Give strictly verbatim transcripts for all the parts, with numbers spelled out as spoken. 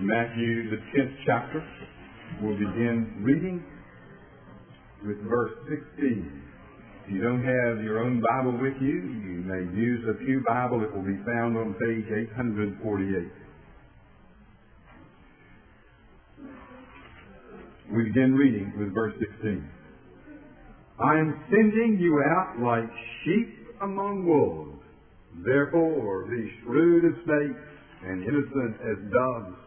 in Matthew, the tenth chapter. We'll begin reading with verse sixteen. If you don't have your own Bible with you, you may use a Pew Bible. It will be found on page eight forty-eight. We begin reading with verse sixteen. I am sending you out like sheep among wolves. Therefore, be shrewd as snakes and innocent as doves.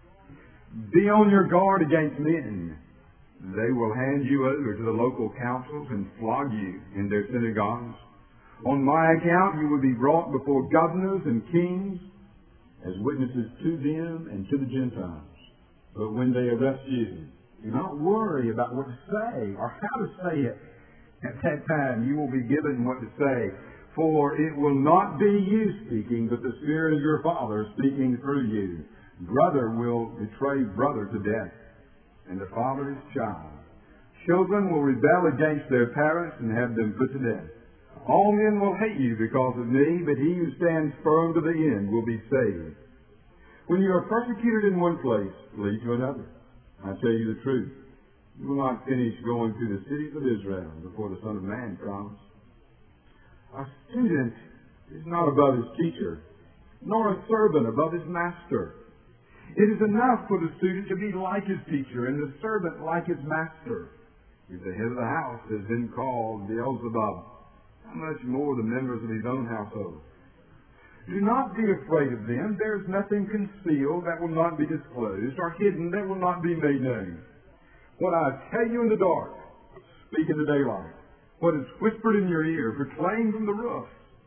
Be on your guard against men. They will hand you over to the local councils and flog you in their synagogues. On my account, you will be brought before governors and kings as witnesses to them and to the Gentiles. But when they arrest you, do not worry about what to say or how to say it. At that time, you will be given what to say. For it will not be you speaking, but the Spirit of your Father speaking through you. Brother will betray brother to death, and the father his child. Children will rebel against their parents and have them put to death. All men will hate you because of me, but he who stands firm to the end will be saved. When you are persecuted in one place, flee to another. I tell you the truth. You will not finish going through the cities of Israel before the Son of Man comes. A student is not above his teacher, nor a servant above his master. It is enough for the student to be like his teacher and the servant like his master. If the head of the house has been called Beelzebub, how much more the members of his own household? Do not be afraid of them. There is nothing concealed that will not be disclosed, or hidden that will not be made known. What I tell you in the dark, speak in the daylight. What is whispered in your ear, proclaim from the roof.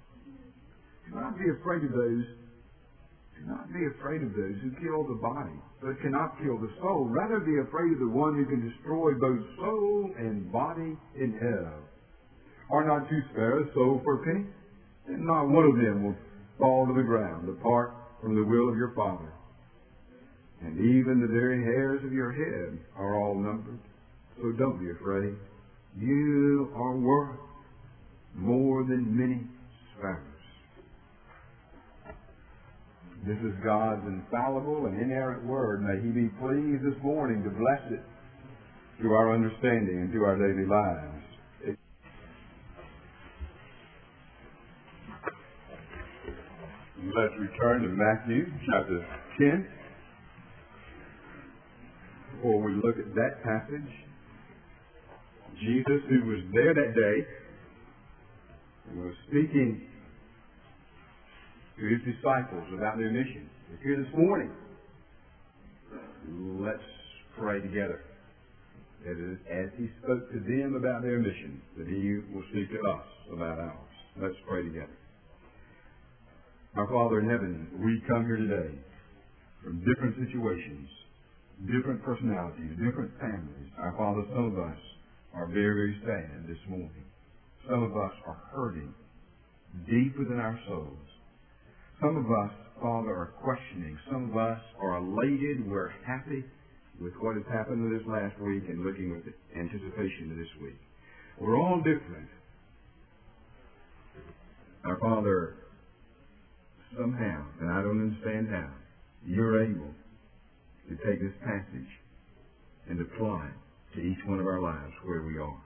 Do not be afraid of those. Do not be afraid of those who kill the body, but cannot kill the soul. Rather be afraid of the one who can destroy both soul and body in hell. Are not two sparrows sold for a penny? And not one of them will fall to the ground apart from the will of your Father. And even the very hairs of your head are all numbered. So don't be afraid. You are worth more than many sparrows. This is God's infallible and inerrant word. May He be pleased this morning to bless it to our understanding and to our daily lives. Let's return to Matthew chapter ten. Before we look at that passage, Jesus, who was there that day, and was speaking to his disciples about their mission, is here this morning. Let's pray together. That is, as he spoke to them about their mission, that he will speak to us about ours. Let's pray together. Our Father in heaven, we come here today from different situations, different personalities, different families. Our Father, some of us are very, very sad this morning. Some of us are hurting deep within our souls. Some of us, Father, are questioning. Some of us are elated. We're happy with what has happened this last week and looking with anticipation to this week. We're all different. Our Father, somehow, and I don't understand how, you're able to take this passage and apply it to each one of our lives where we are.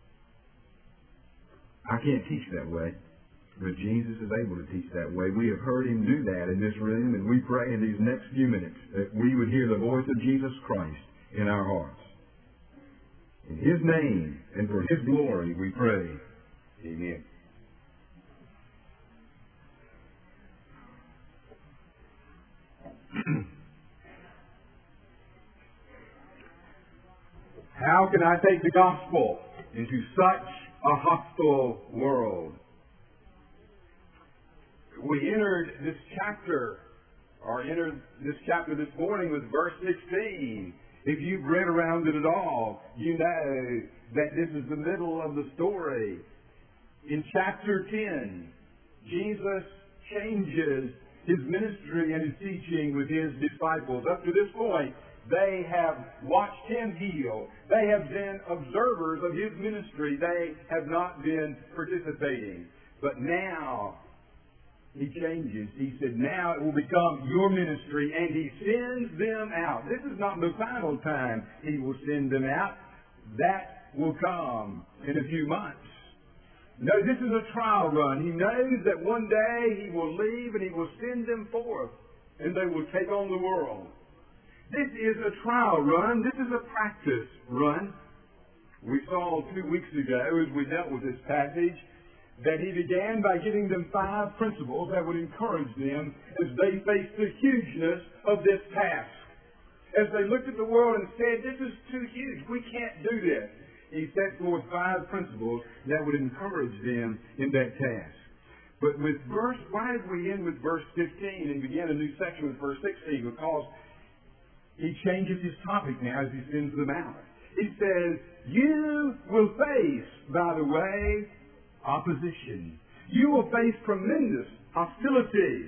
I can't teach that way, but Jesus is able to teach that way. We have heard Him do that in this room, and we pray in these next few minutes that we would hear the voice of Jesus Christ in our hearts. In His name and for His glory we pray. Amen. How can I take the gospel into such a hostile world? We entered this chapter, or entered this chapter this morning with verse sixteen. If you've read around it at all, you know that this is the middle of the story. In chapter ten, Jesus changes His ministry and His teaching with His disciples. Up to this point, they have watched Him heal. They have been observers of His ministry. They have not been participating. But now, He changes. He said, now it will become your ministry, and He sends them out. This is not the final time He will send them out. That will come in a few months. No, this is a trial run. He knows that one day He will leave and He will send them forth, and they will take on the world. This is a trial run. This is a practice run. We saw two weeks ago, as we dealt with this passage, that He began by giving them five principles that would encourage them as they faced the hugeness of this task. As they looked at the world and said, this is too huge, we can't do this. He set forth five principles that would encourage them in that task. But with verse, why did we end with verse fifteen and begin a new section with verse sixteen? Because He changes His topic now as He sends them out. He says, you will face, by the way, opposition. You will face tremendous hostility.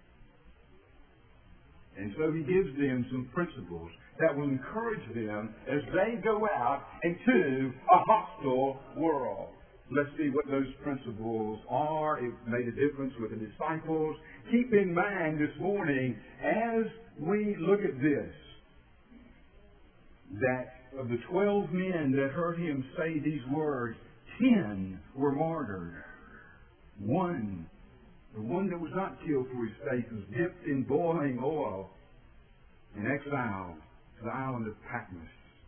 And so He gives them some principles that will encourage them as they go out into a hostile world. Let's see what those principles are. It made a difference with the disciples. Keep in mind this morning, as we look at this, that of the twelve men that heard Him say these words, ten were martyred. One, the one that was not killed for His faith, was dipped in boiling oil and exiled to the island of Patmos.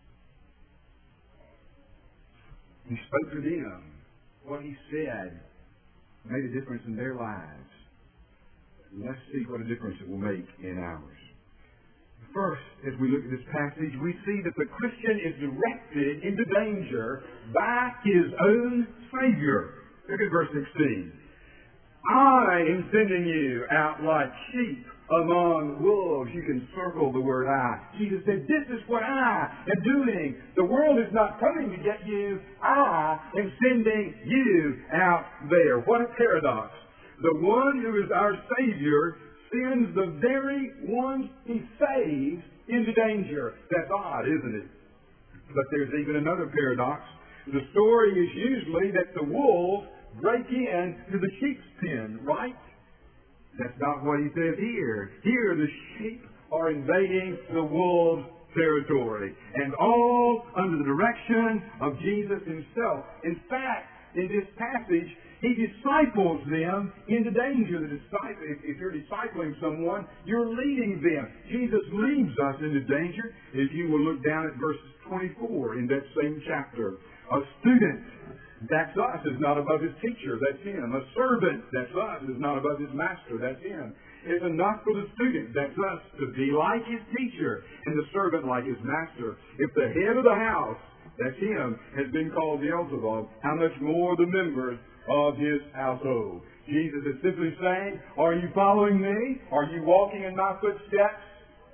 He spoke to them. What He said made a difference in their lives. Let's see what a difference it will make in ours. First, as we look at this passage, we see that the Christian is directed into danger by his own Savior. Look at verse sixteen. I am sending you out like sheep among wolves. You can circle the word I. Jesus said, this is what I am doing. The world is not coming to get you. I am sending you out there. What a paradox. The one who is our Savior sends the very ones He saves into danger. That's odd, isn't it? But there's even another paradox. The story is usually that the wolves break in to the sheep's pen, right? That's not what He says here. Here the sheep are invading the wolves' territory, and all under the direction of Jesus Himself. In fact, in this passage, He disciples them into danger. The disciple, if, if you're discipling someone, you're leading them. Jesus leads us into danger. If you will look down at verses twenty-four in that same chapter. A student, that's us, is not above his teacher. That's him. A servant, that's us, is not above his master. That's him. It's enough for the student, that's us, to be like his teacher and the servant like his master. If the head of the house, that's him, has been called Beelzebub, how much more the members of his household. Jesus is simply saying, are you following me? Are you walking in my footsteps?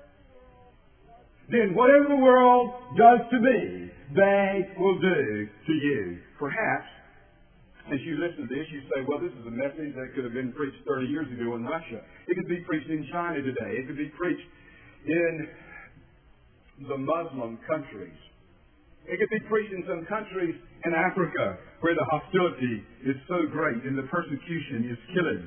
Then whatever the world does to me, they will do to you. Perhaps, as you listen to this, you say, well, this is a message that could have been preached thirty years ago in Russia. It could be preached in China today. It could be preached in the Muslim countries. It could be preached in some countries in Africa where the hostility is so great and the persecution is killing.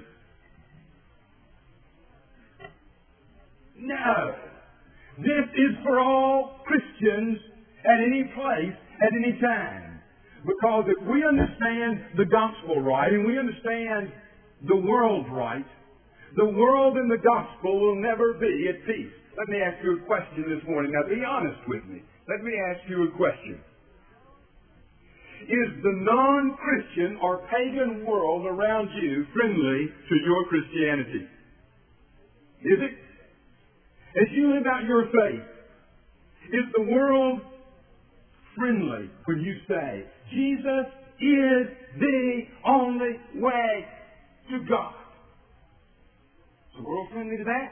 No. This is for all Christians at any place, at any time. Because if we understand the gospel right and we understand the world right, the world and the gospel will never be at peace. Let me ask you a question this morning. Now, be honest with me. Let me ask you a question. Is the non-Christian or pagan world around you friendly to your Christianity? Is it? As you live out your faith, is the world friendly when you say, Jesus is the only way to God? Is the world friendly to that?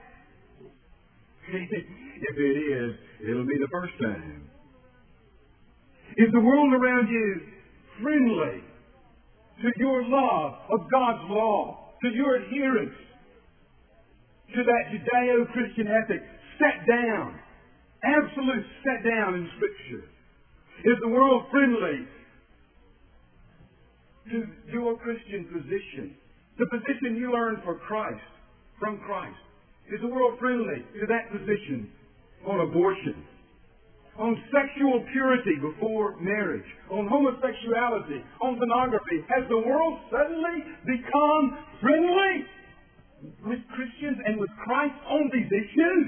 If it is, it'll be the first time. Is the world around you friendly to your love of God's law, to your adherence to that Judeo-Christian ethic, set down, absolute set down in Scripture? Is the world friendly to your Christian position The position you earn for Christ, from Christ. Is the world friendly to that position on abortion, on sexual purity before marriage, on homosexuality, on pornography? Has the world suddenly become friendly with Christians and with Christ on these issues?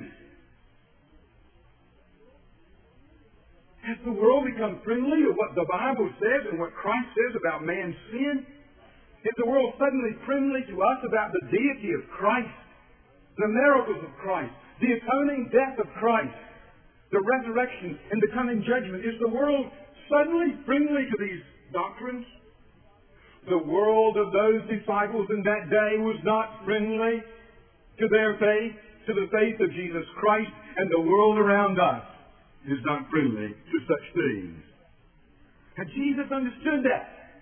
Has the world become friendly to what the Bible says and what Christ says about man's sin? Is the world suddenly friendly to us about the deity of Christ, the miracles of Christ, the atoning death of Christ, the resurrection and the coming judgment? Is the world suddenly friendly to these doctrines? The world of those disciples in that day was not friendly to their faith, to the faith of Jesus Christ, and the world around us is not friendly to such things. And Jesus understood that.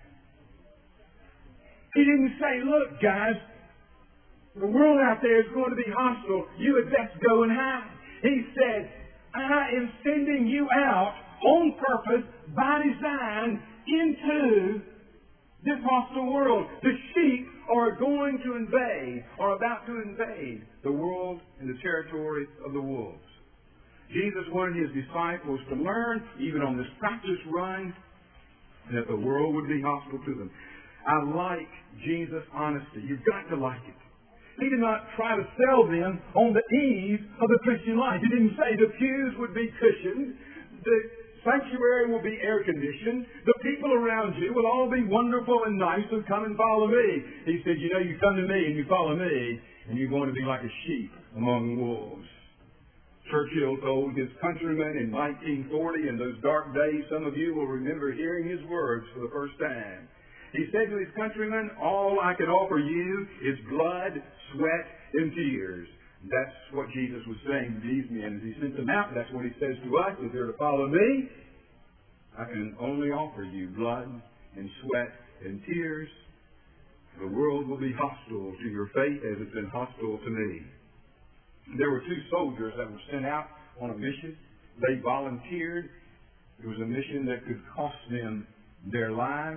He didn't say, look, guys, the world out there is going to be hostile. You had best go and hide. He said, I am sending you out on purpose, by design, into this hostile world. The sheep are going to invade, are about to invade the world and the territory of the wolves. Jesus wanted his disciples to learn, even on this practice run, that the world would be hostile to them. I like Jesus' honesty. You've got to like it. He did not try to sell them on the eve of the Christian life. He didn't say the pews would be cushioned, the sanctuary will be air-conditioned, the people around you will all be wonderful and nice and come and follow me. He said, you know, you come to me and you follow me, and you're going to be like a sheep among wolves. Churchill told his countrymen in nineteen forty, in those dark days, some of you will remember hearing his words for the first time. He said to his countrymen, all I can offer you is blood, sweat, and tears. That's what Jesus was saying to these men. As he sent them out, that's what he says to us. If they're to follow me, I can only offer you blood and sweat and tears. The world will be hostile to your faith as it's been hostile to me. There were two soldiers that were sent out on a mission. They volunteered. It was a mission that could cost them their lives.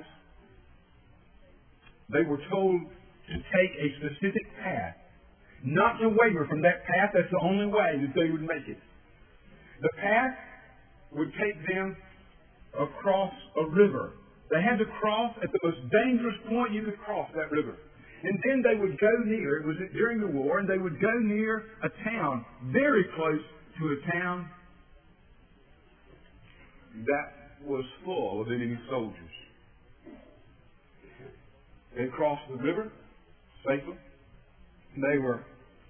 They were told to take a specific path, not to waver from that path. That's the only way that they would make it. The path would take them across a river. They had to cross at the most dangerous point you could cross that river. And then they would go near, it was during the war, and they would go near a town, very close to a town that was full of enemy soldiers. They crossed the river safely. They were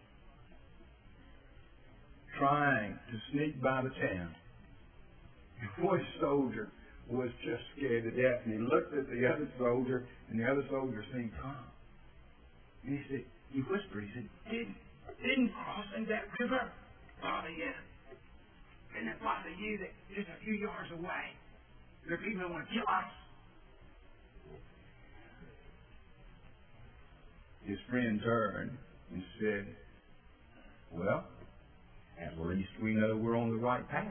trying to sneak by the town. The boy soldier was just scared to death, and he looked at the other soldier, and the other soldier seemed calm. And he said, he whispered, he said, Did, didn't crossing that river bother you? Didn't it bother you that just a few yards away, there are people that want to kill us? His friend turned and said, well, at least we know we're on the right path.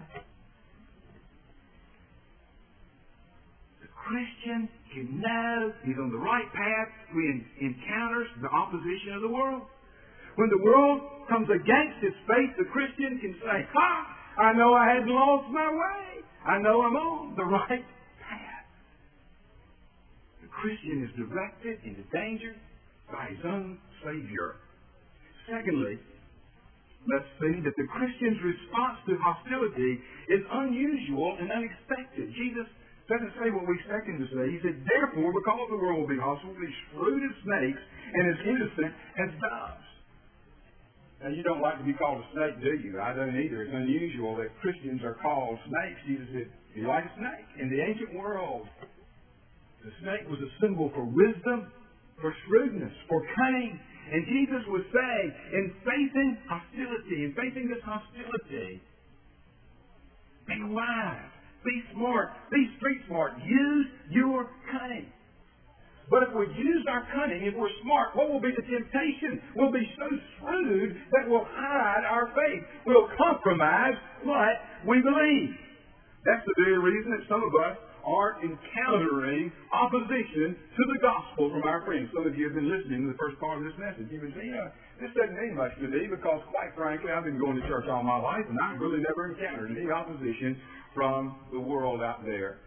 The Christian can know he's on the right path when he encounters the opposition of the world. When the world comes against his faith, the Christian can say, ha! I know I hadn't lost my way. I know I'm on the right path. The Christian is directed into danger by his own Savior. Secondly, let's see that the Christian's response to hostility is unusual and unexpected. Jesus doesn't say what we expect him to say. He said, therefore, because the world will be hostile, will be shrewd as snakes and as innocent as doves. Now, you don't like to be called a snake, do you? I don't either. It's unusual that Christians are called snakes. Jesus said, you like a snake? In the ancient world, the snake was a symbol for wisdom, for shrewdness, for cunning. And Jesus was saying, in facing hostility, in facing this hostility, be wise, be smart, be street smart. Use your cunning. But if we use our cunning, if we're smart, what will be the temptation? We'll be so shrewd that we'll hide our faith. We'll compromise what we believe. That's the very reason that some of us aren't encountering opposition to the gospel from our friends. Some of you have been listening to the first part of this message. You've been saying, yeah, this doesn't mean much to me because, quite frankly, I've been going to church all my life and I've really never encountered any opposition from the world out there.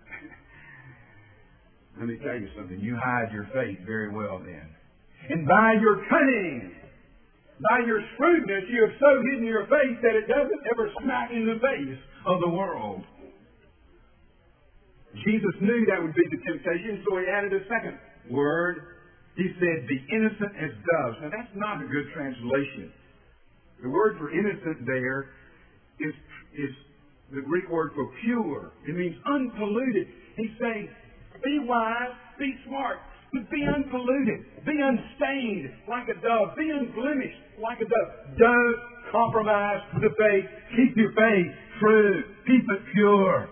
Let me tell you something. You hide your faith very well then. And by your cunning, by your shrewdness, you have so hidden your faith that it doesn't ever smack in the face of the world. Jesus knew that would be the temptation, so he added a second word. He said, be innocent as doves. Now, that's not a good translation. The word for innocent there is, is the Greek word for pure. It means unpolluted. He's saying, be wise, be smart, but be unpolluted, be unstained like a dove, be unblemished like a dove. Don't compromise the faith. Keep your faith true. Keep it pure.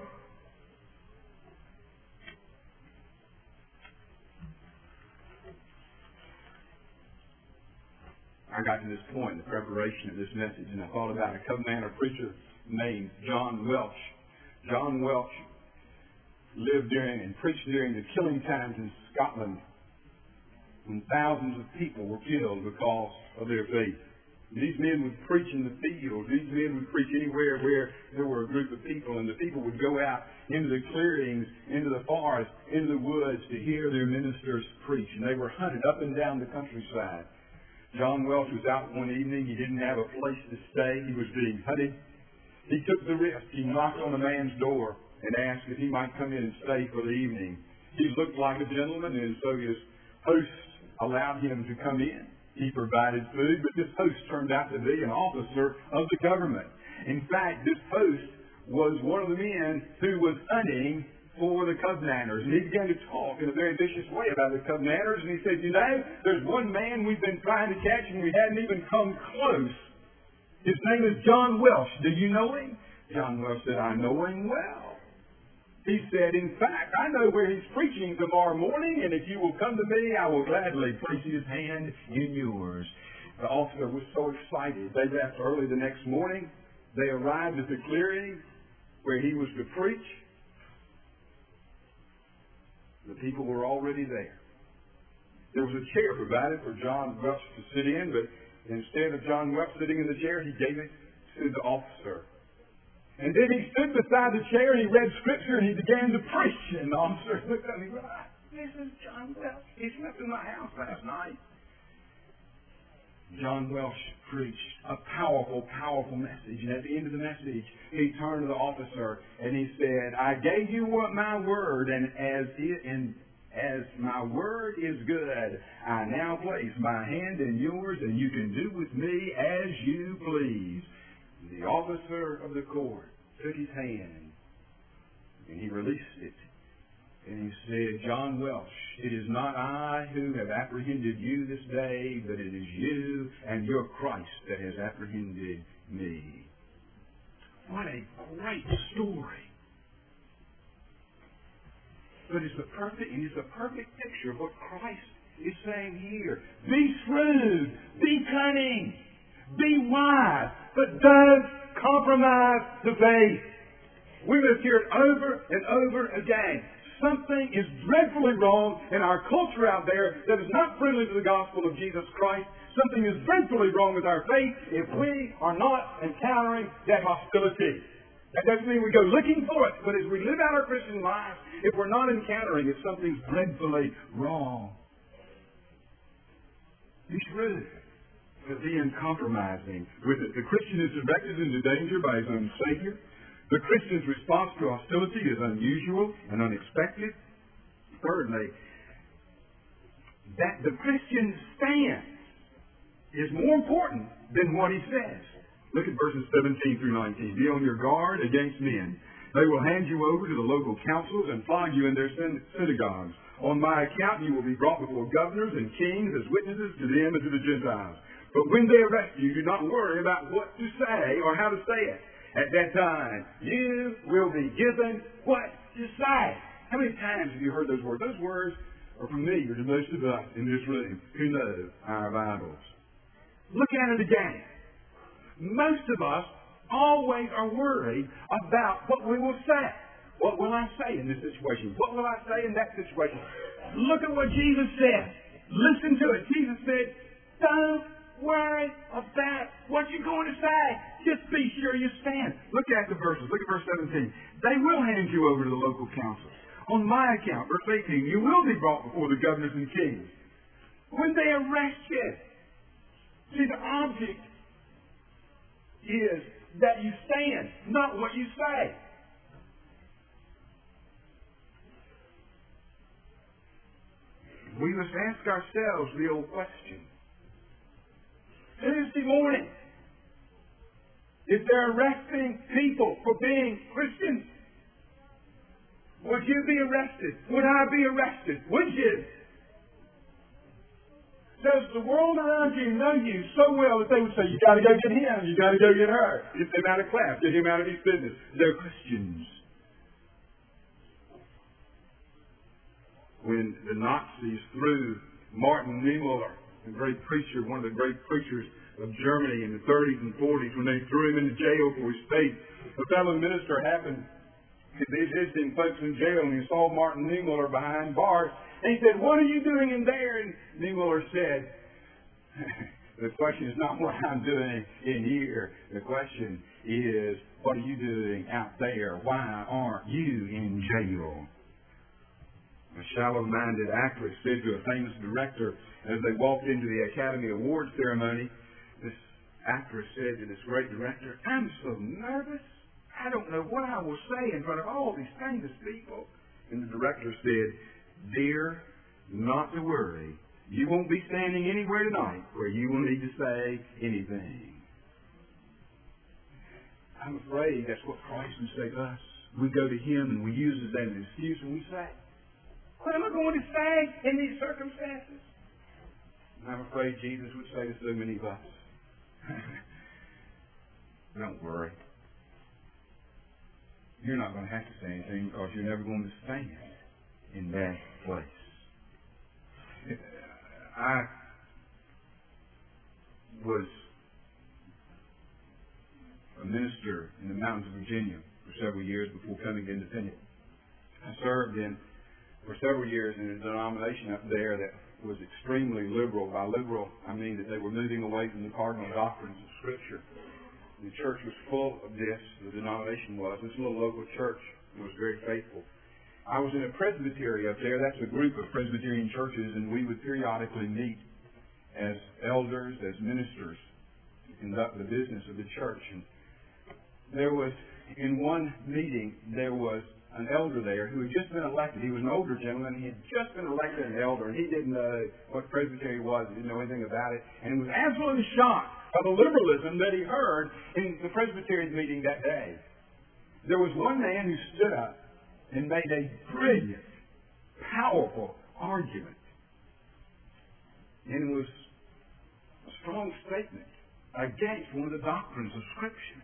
I got to this point in the preparation of this message, and I thought about a Covenanter preacher named John Welch. John Welch lived during and preached during the killing times in Scotland when thousands of people were killed because of their faith. These men would preach in the field. These men would preach anywhere where there were a group of people, and the people would go out into the clearings, into the forest, into the woods to hear their ministers preach. And they were hunted up and down the countryside. John Welch was out one evening. He didn't have a place to stay. He was being hunted. He took the risk. He knocked on a man's door and asked if he might come in and stay for the evening. He looked like a gentleman, and so his host allowed him to come in. He provided food, but this host turned out to be an officer of the government. In fact, this host was one of the men who was hunting for the Covenanters. And he began to talk in a very vicious way about the Covenanters. And he said, you know, there's one man we've been trying to catch and we hadn't even come close. His name is John Welch. Do you know him? John Welch said, I know him well. He said, in fact, I know where he's preaching tomorrow morning, and if you will come to me, I will gladly place his hand in yours. The officer was so excited. They left early the next morning. They arrived at the clearing where he was to preach. The people were already there. There was a chair provided for John Welch to sit in, but instead of John Welch sitting in the chair, he gave it to the officer. And then he stood beside the chair and he read Scripture and he began to preach. And the officer looked at me and said, this is John Welch. He slept in my house last night. John Welch preached a powerful, powerful message. And at the end of the message, he turned to the officer and he said, I gave you what my word, and as it, and as my word is good, I now place my hand in yours, and you can do with me as you please. The officer of the court took his hand and he released it. And he said, John Welch, it is not I who have apprehended you this day, but it is you and your Christ that has apprehended me. What a great story. But it's the perfect, it is the perfect picture of what Christ is saying here. Be shrewd, be cunning, be wise, but don't compromise the faith. We must hear it over and over again. Something is dreadfully wrong in our culture out there that is not friendly to the gospel of Jesus Christ. Something is dreadfully wrong with our faith if we are not encountering that hostility. That doesn't mean we go looking for it, but as we live out our Christian lives, if we're not encountering it, something's dreadfully wrong. Be shrewd. But be uncompromising with it. The Christian is directed into danger by his own Savior. The Christian's response to hostility is unusual and unexpected. Thirdly, that the Christian's stance is more important than what he says. Look at verses seventeen through nineteen. Be on your guard against men. They will hand you over to the local councils and flog you in their synagogues. On my account you will be brought before governors and kings as witnesses to them and to the Gentiles. But when they arrest you, do not worry about what to say or how to say it. At that time, you will be given what to say. How many times have you heard those words? Those words are familiar to most of us in this room who know our Bibles. Look at it again. Most of us always are worried about what we will say. What will I say in this situation? What will I say in that situation? Look at what Jesus said. Listen to it. Jesus said, don't worry about what you're going to say. Just be sure you stand. Look at the verses. Look at verse seventeen. They will hand you over to the local council. On my account, verse eighteen, you will be brought before the governors and kings. When they arrest you, see, the object is that you stand, not what you say. We must ask ourselves the old question. Tuesday morning, if they're arresting people for being Christians, would you be arrested? Would I be arrested? Would you? Does the world around you know you so well that they would say, you got to go get him, you got to go get her. Get them out of class, get him out of his business. They're Christians. When the Nazis threw Martin Niemöller, a great preacher, one of the great preachers of Germany in the thirties and forties, when they threw him into jail for his faith, a fellow minister happened to be visiting folks in jail, and he saw Martin Niemöller behind bars, and he said, what are you doing in there? And Niemöller said, the question is not what I'm doing in here. The question is, what are you doing out there? Why aren't you in jail? A shallow-minded actress said to a famous director as they walked into the Academy Awards ceremony, this actress said to this great director, I'm so nervous. I don't know what I will say in front of all these famous people. And the director said, dear, not to worry. You won't be standing anywhere tonight where you will need to say anything. I'm afraid that's what Christ would say to us. We go to Him and we use it as an excuse and we say, what am I going to say in these circumstances? And I'm afraid Jesus would say to so many of us, don't worry. You're not going to have to say anything because you're never going to stand in that place. I was a minister in the mountains of Virginia for several years before coming to Independent. I served in for several years in a denomination up there that was extremely liberal. By liberal, I mean that they were moving away from the cardinal doctrines of Scripture. The church was full of this, the denomination was. This little local church was very faithful. I was in a presbytery up there. That's a group of Presbyterian churches, and we would periodically meet as elders, as ministers, to conduct the business of the church. And there was, in one meeting, there was an elder there who had just been elected. He was an older gentleman. He had just been elected an elder, and he didn't know what Presbytery was. He didn't know anything about it. And he was absolutely shocked by the liberalism that he heard in the Presbyterian meeting that day. There was one man who stood up and made a brilliant, powerful argument. And it was a strong statement against one of the doctrines of Scripture.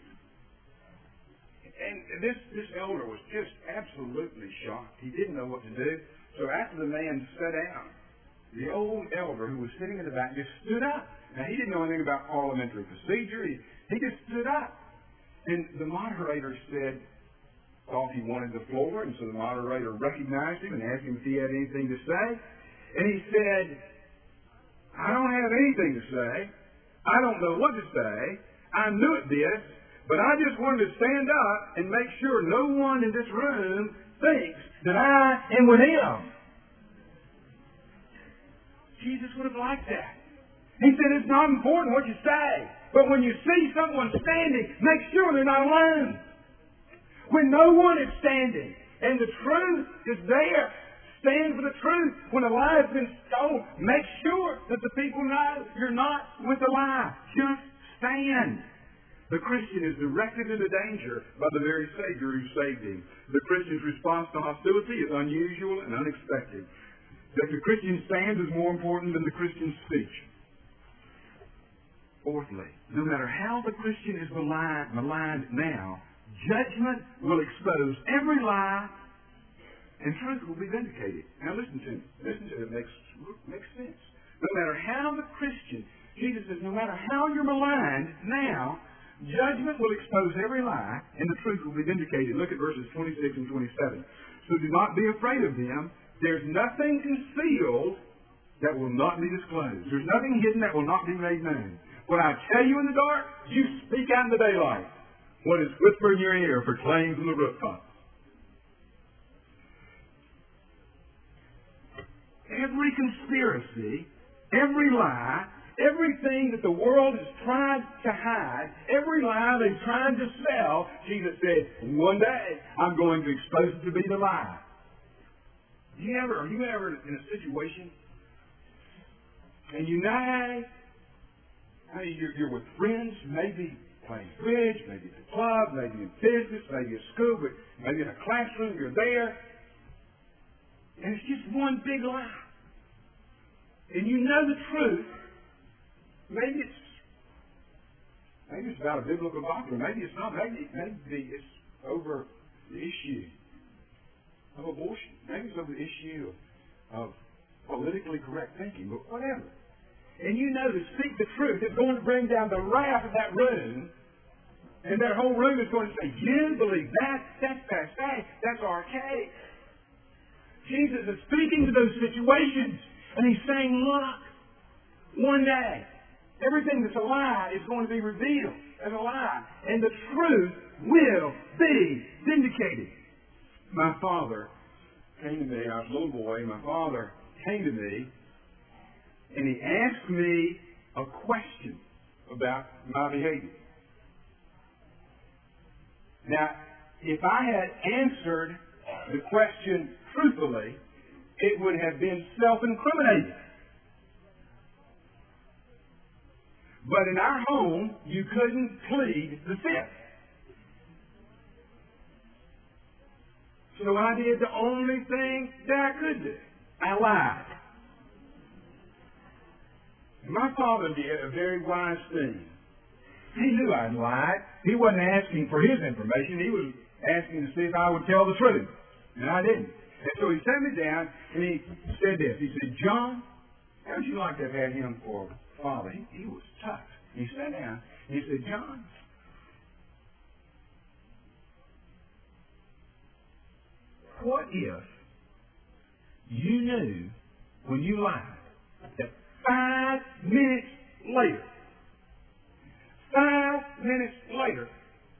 And this, this elder was just absolutely shocked. He didn't know what to do. So after the man sat down, the old elder who was sitting in the back just stood up. Now, he didn't know anything about parliamentary procedure. He, he just stood up. And the moderator said, thought he wanted the floor, and so the moderator recognized him and asked him if he had anything to say. And he said, I don't have anything to say. I don't know what to say. I knew it this. But I just wanted to stand up and make sure no one in this room thinks that I am with him. Jesus would have liked that. He said, it's not important what you say, but when you see someone standing, make sure they're not alone. When no one is standing and the truth is there, stand for the truth. When a lie has been told, make sure that the people know you're not with the lie. Just stand. The Christian is directed into danger by the very Savior who saved him. The Christian's response to hostility is unusual and unexpected. That the Christian stands is more important than the Christian's speech. Fourthly, no matter how the Christian is maligned, maligned now, judgment will expose every lie and truth will be vindicated. Now listen to me. Listen to it. It makes, makes sense. No matter how the Christian, Jesus says, no matter how you're maligned now, Judgment will expose every lie, and the truth will be vindicated. Look at verses twenty-six and twenty-seven. So do not be afraid of them. There's nothing concealed that will not be disclosed. There's nothing hidden that will not be made known. What I tell you in the dark, you speak out in the daylight. What is whispered in your ear proclaims from the rooftops. Every conspiracy, every lie, everything that the world has tried to hide, every lie they've tried to sell, Jesus said, one day I'm going to expose it to be the lie. You ever, are you ever in a situation and you know, I mean, you're, you're with friends, maybe playing bridge, maybe at the club, maybe in business, maybe at school, but maybe in a classroom, you're there, and it's just one big lie. And you know the truth. Maybe it's maybe it's about a biblical doctrine. Maybe it's not. Maybe maybe it's over the issue of abortion. Maybe it's over the issue of, of politically correct thinking, but whatever. And you know to speak the truth is going to bring down the wrath of that room, and that whole room is going to say, you believe that? That's passe. That's archaic. Jesus is speaking to those situations, and He's saying, look, one day, everything that's a lie is going to be revealed as a lie, and the truth will be vindicated. My father came to me, I was a little boy, my father came to me, and he asked me a question about my behavior. Now, if I had answered the question truthfully, it would have been self-incriminating. But in our home, you couldn't plead the fifth. So I did the only thing that I could do. I lied. My father did a very wise thing. He knew I'd lied. He wasn't asking for his information. He was asking to see if I would tell the truth. And I didn't. And so he sat me down and he said this. He said, John, how would you like to have had him for father? He, he was tough. He sat down and he said, John, what if you knew when you lied that five minutes later, five minutes later,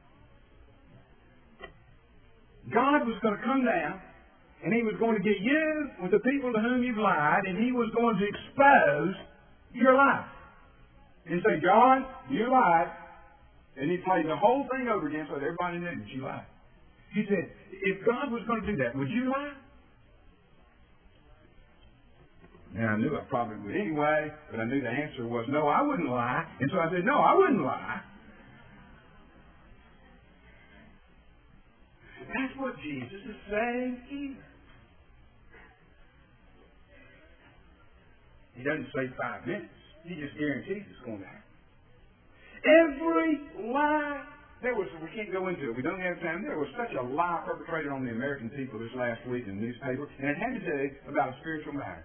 God was going to come down and He was going to get you with the people to whom you've lied, and He was going to expose your life. And say, John, you lied. And He played the whole thing over again so that everybody knew that you lied. He said, if God was going to do that, would you lie? Now, I knew I probably would anyway, but I knew the answer was no, I wouldn't lie. And so I said, no, I wouldn't lie. That's what Jesus is saying here. He doesn't say five minutes. He just guarantees it's going to happen. Every lie, there was, we can't go into it, we don't have time, there was such a lie perpetrated on the American people this last week in the newspaper, and it had to do about a spiritual matter.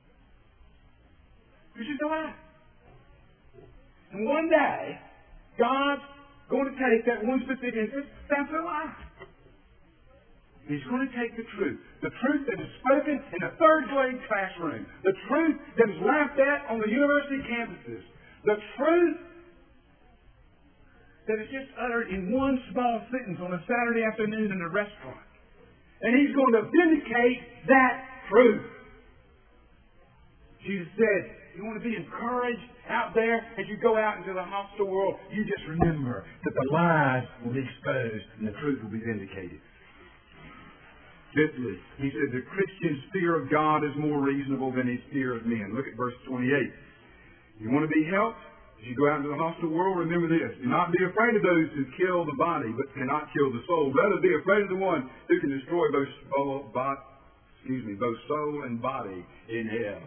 It's just a lie. And one day, God's going to take that one specific instance, that's a lie. He's going to take the truth. The truth that is spoken in a third grade classroom. The truth that is laughed at on the university campuses. The truth that is just uttered in one small sentence on a Saturday afternoon in a restaurant. And He's going to vindicate that truth. Jesus said, you want to be encouraged out there as you go out into the hostile world, you just remember that the lies will be exposed and the truth will be vindicated. Fifthly, he said the Christian's fear of God is more reasonable than his fear of men. Look at verse twenty-eight. You want to be helped? As you go out into the hostile world, remember this. Do not be afraid of those who kill the body, but cannot kill the soul. Rather be afraid of the one who can destroy both soul, body, excuse me, both soul and body in hell.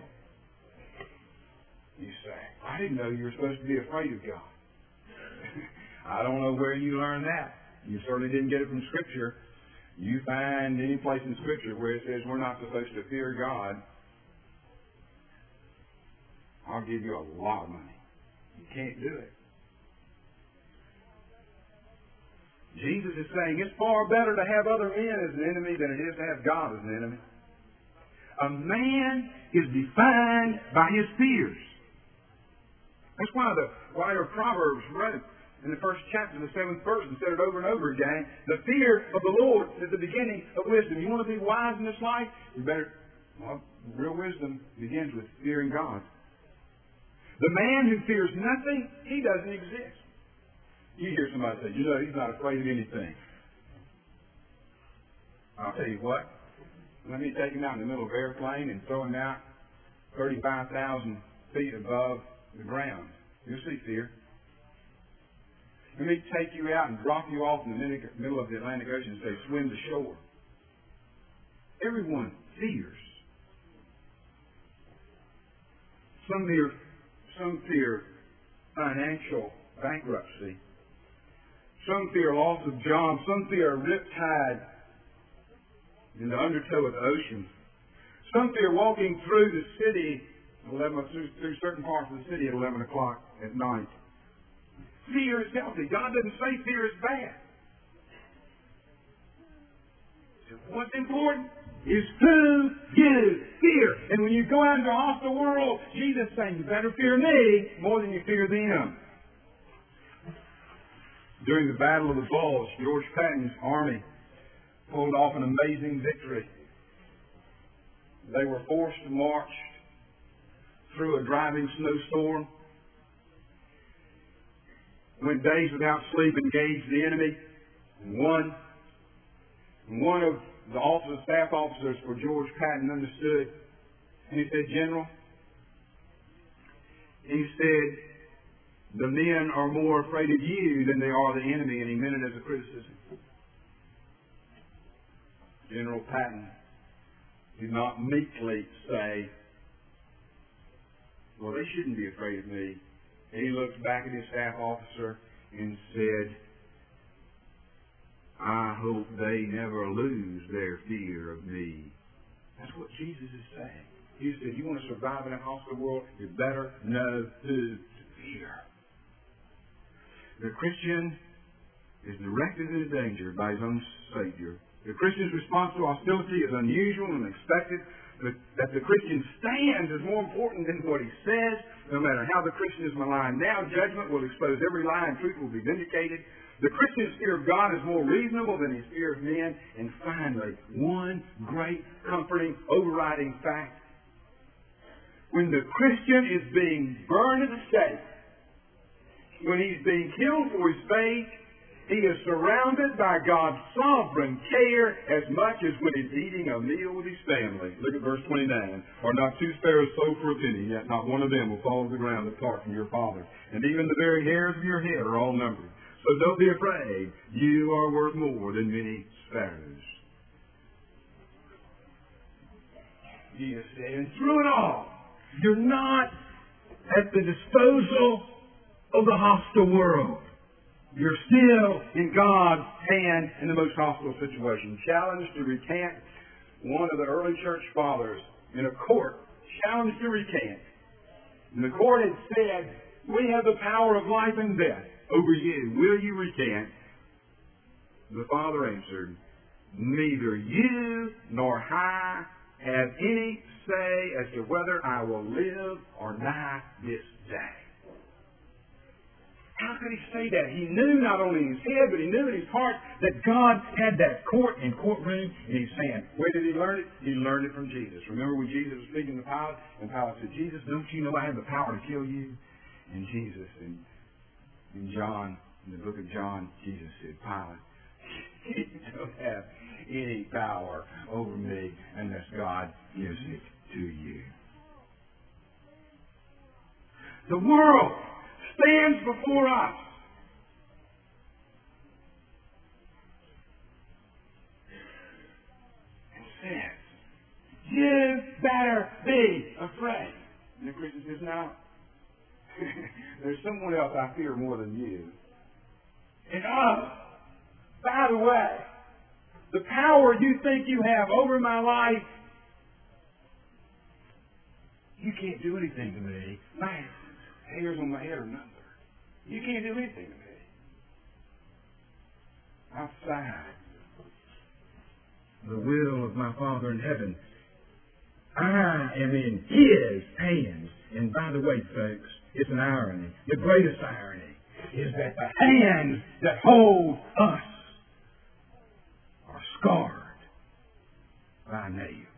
You say, I didn't know you were supposed to be afraid of God. I don't know where you learned that. You certainly didn't get it from Scripture. You find any place in Scripture where it says we're not supposed to fear God, I'll give you a lot of money. You can't do it. Jesus is saying it's far better to have other men as an enemy than it is to have God as an enemy. A man is defined by his fears. That's why the writer of Proverbs wrote in the first chapter, the seventh verse, and said it over and over again. The fear of the Lord is the beginning of wisdom. You want to be wise in this life? You better, well, real wisdom begins with fearing God. The man who fears nothing, he doesn't exist. You hear somebody say, you know, he's not afraid of anything. I'll tell you what. Let me take him out in the middle of an airplane and throw him out thirty-five thousand feet above the ground. You'll see fear. Let me take you out and drop you off in the middle of the Atlantic Ocean and say, swim to shore. Everyone fears. Some fear, some fear financial bankruptcy. Some fear loss of job. Some fear a riptide in the undertow of the ocean. Some fear walking through the city, eleven, through, through certain parts of the city at eleven o'clock at night. Fear is healthy. God doesn't say fear is bad. So what's important is who you fear. And when you go out into a hostile world, Jesus is saying, you better fear me more than you fear them. During the Battle of the Bulge, George Patton's army pulled off an amazing victory. They were forced to march through a driving snowstorm. Went days without sleep, engaged the enemy, and won. And one of the officers, staff officers for George Patton understood. And he said, General, he said, the men are more afraid of you than they are the enemy, and he meant it as a criticism. General Patton did not meekly say, well, they shouldn't be afraid of me. He looked back at his staff officer and said, I hope they never lose their fear of me. That's what Jesus is saying. He said, you want to survive in a hostile world, you better know who to fear. The Christian is directed into danger by his own Savior. The Christian's response to hostility is unusual and unexpected. But that the Christian stands is more important than what he says. No matter how the Christian is maligned now, judgment will expose every lie and truth will be vindicated. The Christian's fear of God is more reasonable than his fear of men. And finally, one great comforting overriding fact. When the Christian is being burned at the stake, when he's being killed for his faith, he is surrounded by God's sovereign care as much as when he's eating a meal with his family. Look at verse twenty-nine. Are not two sparrows sold for a penny, yet not one of them will fall to the ground apart from your Father. And even the very hairs of your head are all numbered. So don't be afraid. You are worth more than many sparrows. Jesus said, and through it all, you're not at the disposal of the hostile world. You're still in God's hand in the most hostile situation. Challenged to recant, one of the early church fathers in a court challenged to recant. And the court had said, we have the power of life and death over you. Will you recant? The father answered, neither you nor I have any say as to whether I will live or die this day. How could he say that? He knew not only in his head, but he knew in his heart that God had that court and courtroom in his hand. Where did he learn it? He learned it from Jesus. Remember when Jesus was speaking to Pilate, and Pilate said, Jesus, don't you know I have the power to kill you? And Jesus, in, in John, in the book of John, Jesus said, Pilate, you don't have any power over me unless God gives it to you. The world stands before us. And says, you better be afraid. And the Christian says, no. There's someone else I fear more than you. And oh, by the way, the power you think you have over my life, you can't do anything to me. My hairs on my head are numbered. You can't do anything to me. outside the will of my Father in heaven. I am in His hands. And by the way, folks, it's an irony. The greatest irony is that the hands that hold us are scarred by nails.